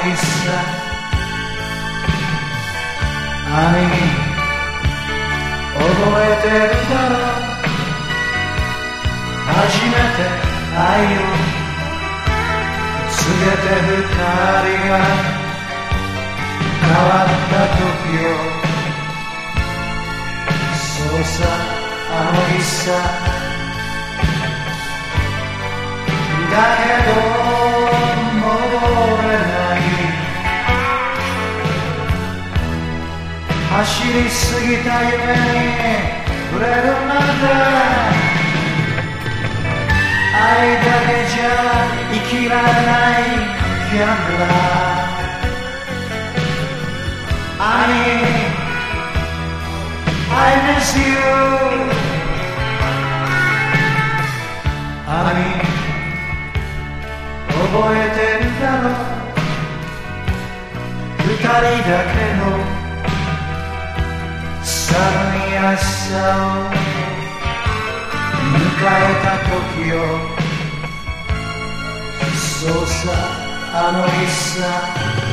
日さ兄覚えてるだろう初めて愛を告げて二人が変わった時をそうさあの日さだけど戻れない走りすぎた夢に触れるまで愛だけじゃ生きられないギャンブラーHoney I miss you Honey覚えてるだろう二人だけの寒い朝を迎えた時をそうさあの日さ